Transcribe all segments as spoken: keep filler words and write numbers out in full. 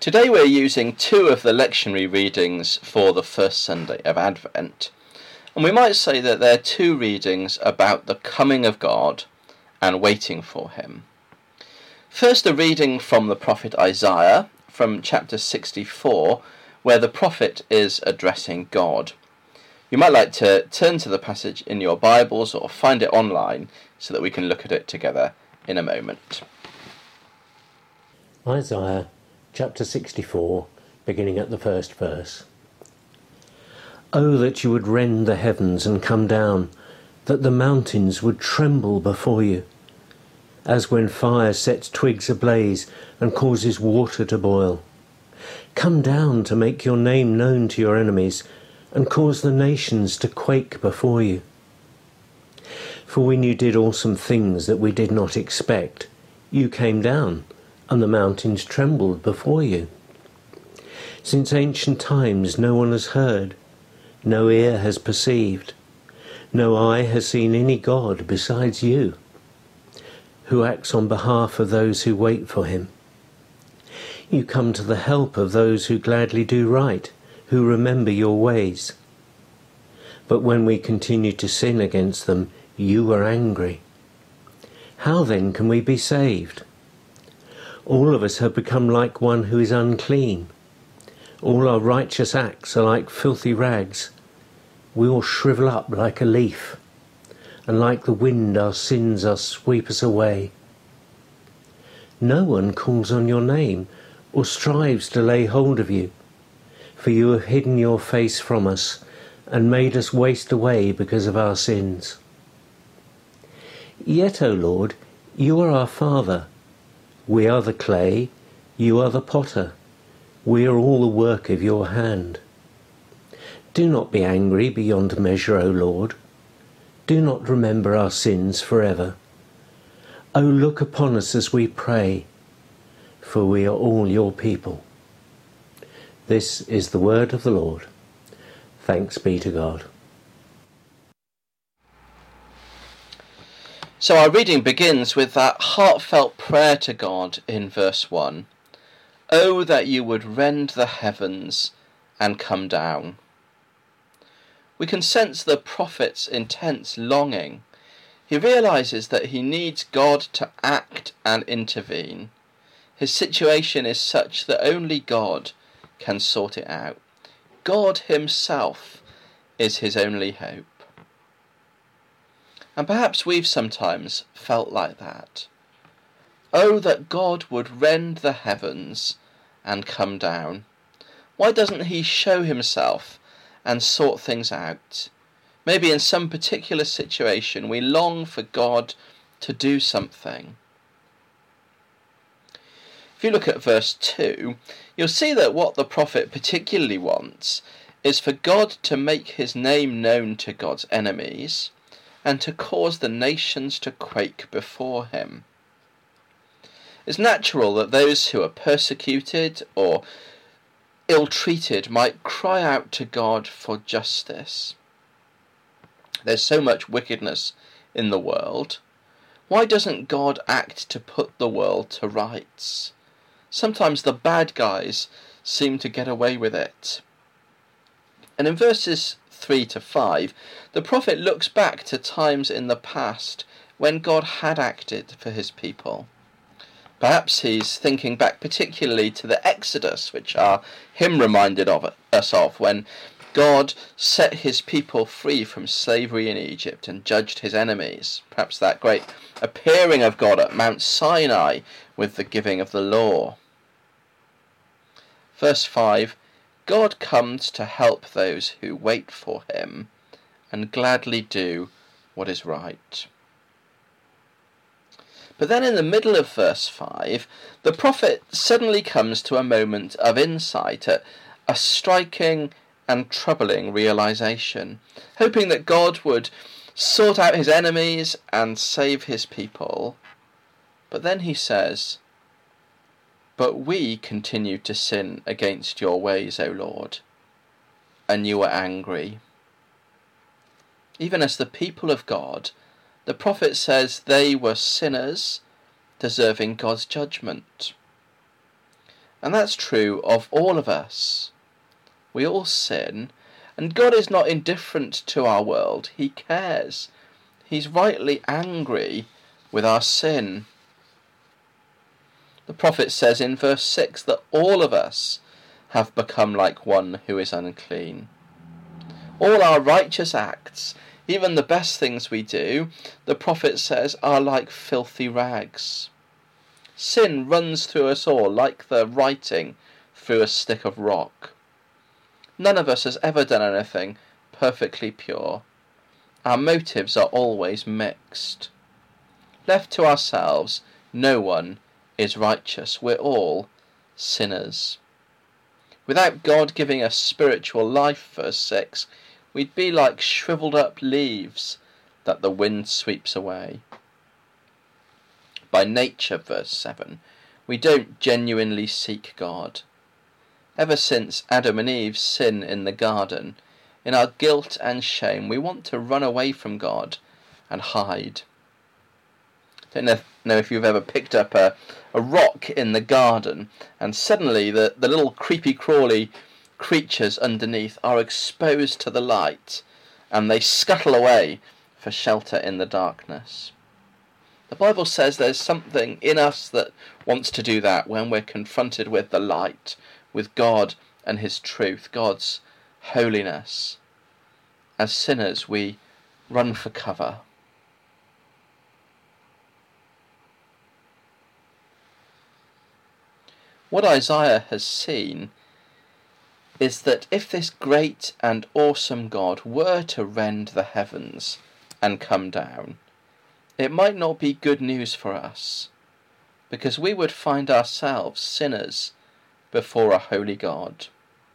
Today we're using two of the lectionary readings for the first Sunday of Advent, and we might say that they're two readings about the coming of God and waiting for him. First, a reading from the prophet Isaiah from chapter sixty-four, where the prophet is addressing God. You might like to turn to the passage in your Bibles or find it online so that we can look at it together in a moment. Isaiah chapter sixty-four, beginning at the first verse. Oh, that you would rend the heavens and come down, that the mountains would tremble before you, as when fire sets twigs ablaze and causes water to boil. Come down to make your name known to your enemies, and cause the nations to quake before you. For when you did awesome things that we did not expect, you came down, and the mountains trembled before you. Since ancient times no one has heard, no ear has perceived, no eye has seen any God besides you, who acts on behalf of those who wait for him. You come to the help of those who gladly do right, who remember your ways. But when we continue to sin against them, you are angry. How then can we be saved? All of us have become like one who is unclean. All our righteous acts are like filthy rags. We all shrivel up like a leaf, and like the wind our sins are sweep us away. No one calls on your name or strives to lay hold of you, for you have hidden your face from us and made us waste away because of our sins. Yet, O Lord, you are our Father. We are the clay, you are the potter. We are all the work of your hand. Do not be angry beyond measure, O Lord. Do not remember our sins forever. O look upon us as we pray, for we are all your people. This is the word of the Lord. Thanks be to God. So our reading begins with that heartfelt prayer to God in verse one. Oh, that you would rend the heavens and come down. We can sense the prophet's intense longing. He realizes that he needs God to act and intervene. His situation is such that only God can sort it out. God himself is his only hope. And perhaps we've sometimes felt like that. Oh, that God would rend the heavens and come down. Why doesn't he show himself and sort things out? Maybe in some particular situation we long for God to do something. If you look at verse two, you'll see that what the prophet particularly wants is for God to make his name known to God's enemies and to cause the nations to quake before him. It's natural that those who are persecuted or ill-treated might cry out to God for justice. There's so much wickedness in the world. Why doesn't God act to put the world to rights? Sometimes the bad guys seem to get away with it. And in verses three to five, the prophet looks back to times in the past when God had acted for his people. Perhaps he's thinking back particularly to the Exodus, which our hymn reminded of us of, when God set his people free from slavery in Egypt and judged his enemies. Perhaps that great appearing of God at Mount Sinai with the giving of the law. Verse five, God comes to help those who wait for him and gladly do what is right. But then in the middle of verse five, the prophet suddenly comes to a moment of insight, a, a striking and troubling realization, hoping that God would sort out his enemies and save his people. But then he says, But we continued to sin against your ways, O Lord, and you were angry. Even as the people of God, the prophet says they were sinners deserving God's judgment. And that's true of all of us. We all sin, and God is not indifferent to our world. He cares. He's rightly angry with our sin. The prophet says in verse six that all of us have become like one who is unclean. All our righteous acts, even the best things we do, the prophet says, are like filthy rags. Sin runs through us all like the writing through a stick of rock. None of us has ever done anything perfectly pure. Our motives are always mixed. Left to ourselves, no one is righteous. We're all sinners. Without God giving us spiritual life, verse six, we'd be like shriveled up leaves that the wind sweeps away. By nature, verse seven, we don't genuinely seek God. Ever since Adam and Eve's sin in the garden, in our guilt and shame, we want to run away from God and hide. I don't know if, know if you've ever picked up a, a rock in the garden and suddenly the, the little creepy crawly creatures underneath are exposed to the light and they scuttle away for shelter in the darkness. The Bible says there's something in us that wants to do that when we're confronted with the light, with God and his truth, God's holiness. As sinners, we run for cover. What Isaiah has seen is that if this great and awesome God were to rend the heavens and come down, it might not be good news for us, because we would find ourselves sinners before a holy God.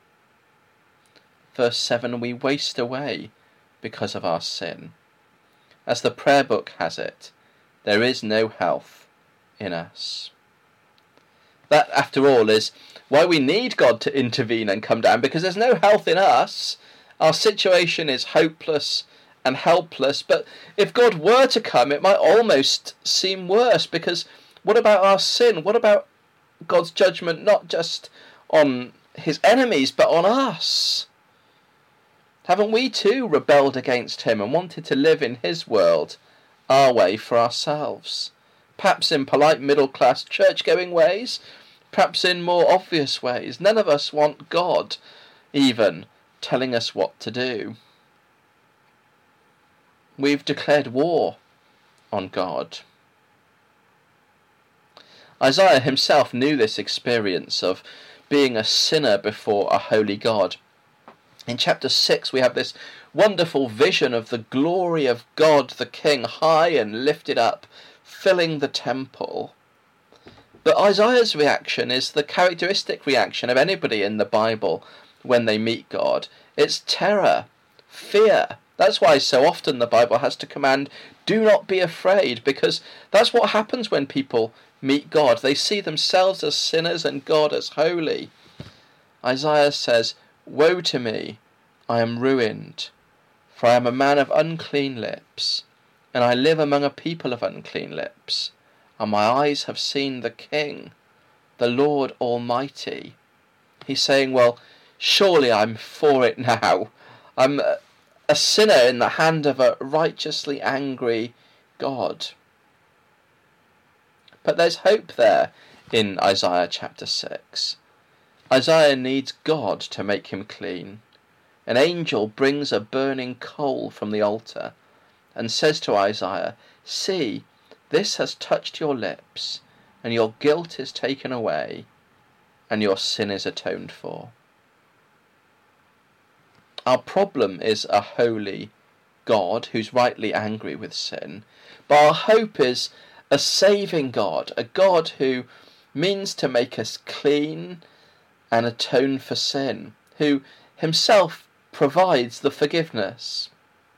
Verse seven, we waste away because of our sin. As the prayer book has it, there is no health in us. That, after all, is why we need God to intervene and come down, because there's no health in us. Our situation is hopeless and helpless, but if God were to come, it might almost seem worse, because what about our sin? What about God's judgment, not just on his enemies, but on us? Haven't we too rebelled against him and wanted to live in his world, our way, for ourselves? Perhaps in polite middle-class church-going ways, perhaps in more obvious ways. None of us want God, even, telling us what to do. We've declared war on God. Isaiah himself knew this experience of being a sinner before a holy God. In chapter six we have this wonderful vision of the glory of God the King, high and lifted up, filling the temple. But Isaiah's reaction is the characteristic reaction of anybody in the Bible when they meet God. It's terror, fear. That's why so often the Bible has to command, do not be afraid, because that's what happens when people meet God. They see themselves as sinners and God as holy. Isaiah says, woe to me, I am ruined, for I am a man of unclean lips, and I live among a people of unclean lips, and my eyes have seen the King, the Lord Almighty. He's saying, well, surely I'm for it now. I'm a sinner in the hand of a righteously angry God. But there's hope there in Isaiah chapter six. Isaiah needs God to make him clean. An angel brings a burning coal from the altar and says to Isaiah, see, this has touched your lips, and your guilt is taken away, and your sin is atoned for. Our problem is a holy God who's rightly angry with sin, but our hope is a saving God, a God who means to make us clean and atone for sin, who himself provides the forgiveness.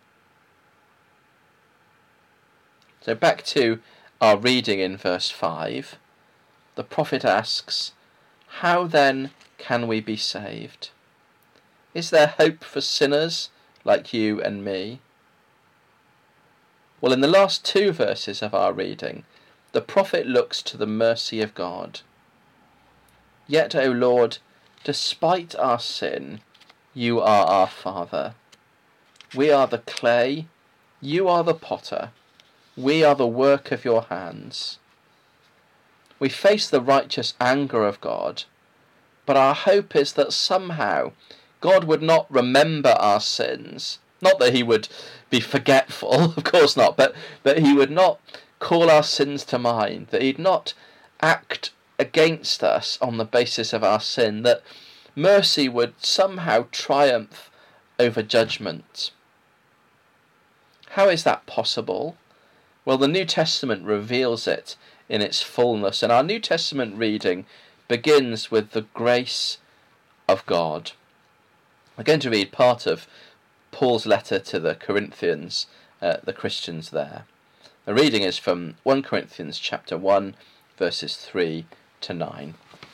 So back to our reading in verse five, the prophet asks, how then can we be saved? Is there hope for sinners like you and me? Well, in the last two verses of our reading, the prophet looks to the mercy of God. Yet, O Lord, despite our sin, you are our Father. We are the clay, you are the potter. We are the work of your hands. We face the righteous anger of God, but our hope is that somehow God would not remember our sins. Not that he would be forgetful, of course not, but that he would not call our sins to mind, that he'd not act against us on the basis of our sin, that mercy would somehow triumph over judgment. How is that possible? Well, the New Testament reveals it in its fullness, and our New Testament reading begins with the grace of God. I'm going to read part of Paul's letter to the Corinthians, uh, the Christians there. The reading is from First Corinthians chapter one, verses three to nine.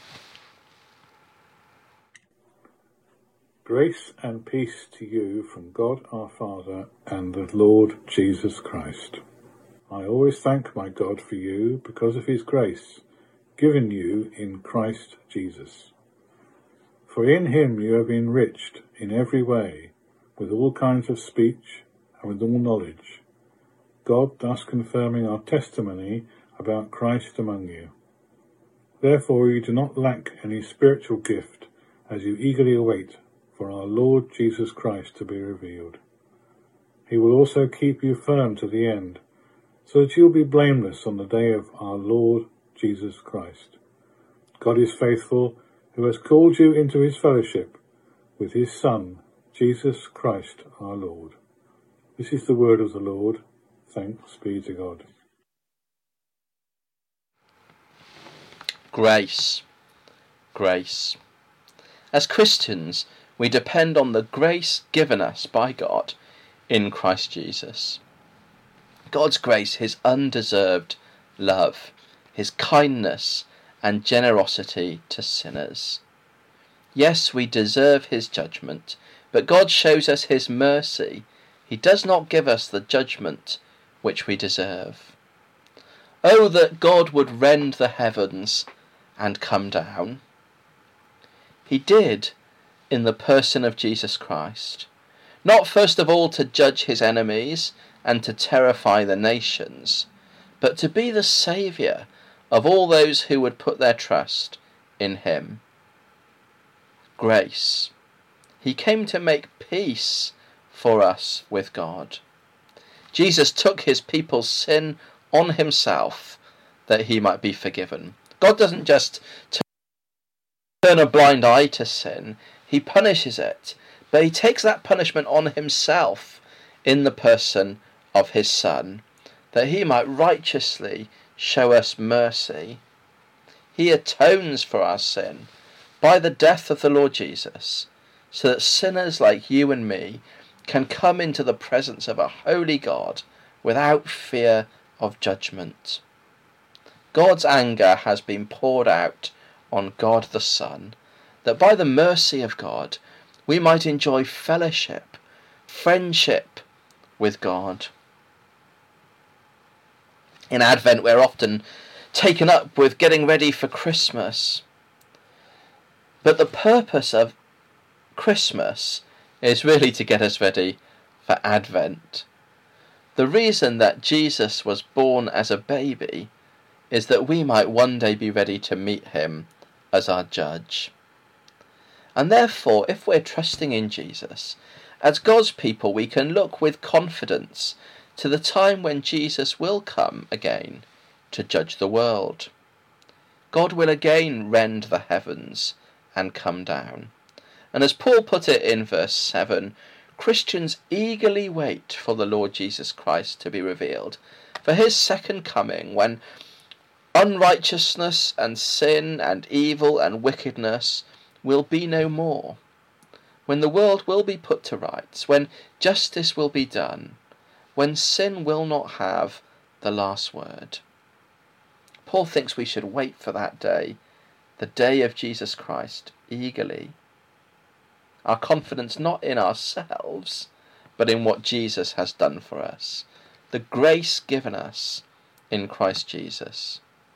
Grace and peace to you from God our Father and the Lord Jesus Christ. I always thank my God for you because of his grace given you in Christ Jesus. For in him you have been enriched in every way, with all kinds of speech and with all knowledge, God thus confirming our testimony about Christ among you. Therefore you do not lack any spiritual gift as you eagerly await for our Lord Jesus Christ to be revealed. He will also keep you firm to the end, so that you will be blameless on the day of our Lord Jesus Christ. God is faithful, who has called you into his fellowship with his Son, Jesus Christ our Lord. This is the word of the Lord. Thanks be to God. Grace. Grace. As Christians, we depend on the grace given us by God in Christ Jesus. God's grace, his undeserved love, his kindness and generosity to sinners. Yes, we deserve his judgment, but God shows us his mercy. He does not give us the judgment which we deserve. Oh, that God would rend the heavens and come down. He did in the person of Jesus Christ, not first of all to judge his enemies and to terrify the nations, but to be the Saviour of all those who would put their trust in him. Grace. He came to make peace for us with God. Jesus took his people's sin on himself that he might be forgiven. God doesn't just turn a blind eye to sin, he punishes it, but he takes that punishment on himself in the person of his Son, that he might righteously show us mercy. He atones for our sin by the death of the Lord Jesus, so that sinners like you and me can come into the presence of a holy God without fear of judgment. God's anger has been poured out on God the Son, that by the mercy of God we might enjoy fellowship, friendship with God. In Advent we're often taken up with getting ready for Christmas, but the purpose of Christmas is really to get us ready for Advent. The reason that Jesus was born as a baby is that we might one day be ready to meet him as our judge. And therefore, if we're trusting in Jesus, as God's people we can look with confidence to the time when Jesus will come again to judge the world. God will again rend the heavens and come down. And as Paul put it in verse seven, Christians eagerly wait for the Lord Jesus Christ to be revealed, for his second coming, when unrighteousness and sin and evil and wickedness will be no more, when the world will be put to rights, when justice will be done, when sin will not have the last word. Paul thinks we should wait for that day, the day of Jesus Christ, eagerly. Our confidence not in ourselves, but in what Jesus has done for us, the grace given us in Christ Jesus.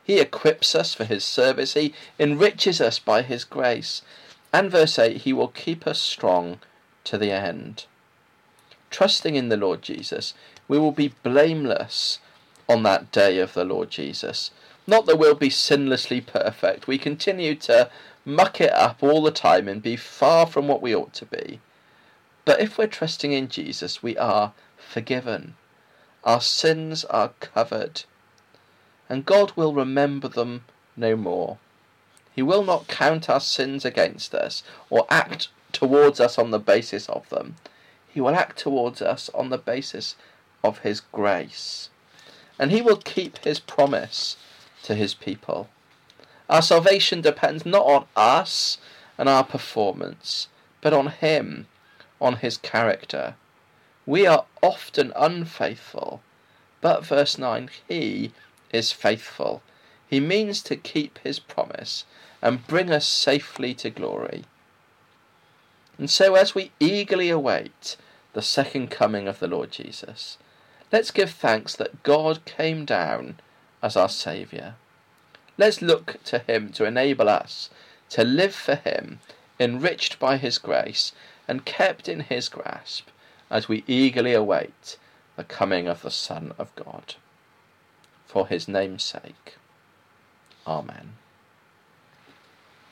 He equips us for his service. He enriches us by his grace. And verse eight, he will keep us strong to the end. Trusting in the Lord Jesus, we will be blameless on that day of the Lord Jesus. Not that we'll be sinlessly perfect. We continue to muck it up all the time and be far from what we ought to be. But if we're trusting in Jesus, we are forgiven. Our sins are covered. And God will remember them no more. He will not count our sins against us or act towards us on the basis of them. He will act towards us on the basis of his grace. And he will keep his promise to his people. Our salvation depends not on us and our performance, but on him, on his character. We are often unfaithful, but verse nine, he is faithful. He means to keep his promise and bring us safely to glory. And so as we eagerly await the second coming of the Lord Jesus, let's give thanks that God came down as our Saviour. Let's look to him to enable us to live for him, enriched by his grace and kept in his grasp as we eagerly await the coming of the Son of God. For his name's sake. Amen.